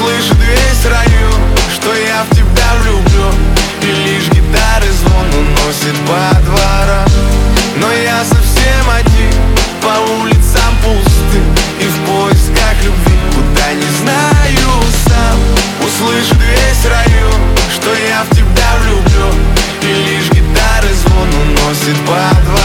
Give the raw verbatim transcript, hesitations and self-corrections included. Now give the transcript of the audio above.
Услышит весь район, что я в тебя влюблен, и лишь гитары звон уносит по дворам. Но я совсем один, по улицам пустым, и в поисках любви, куда не знаю сам. Услышит весь район, что я в тебя влюблен, и лишь гитары звон уносит по дворам.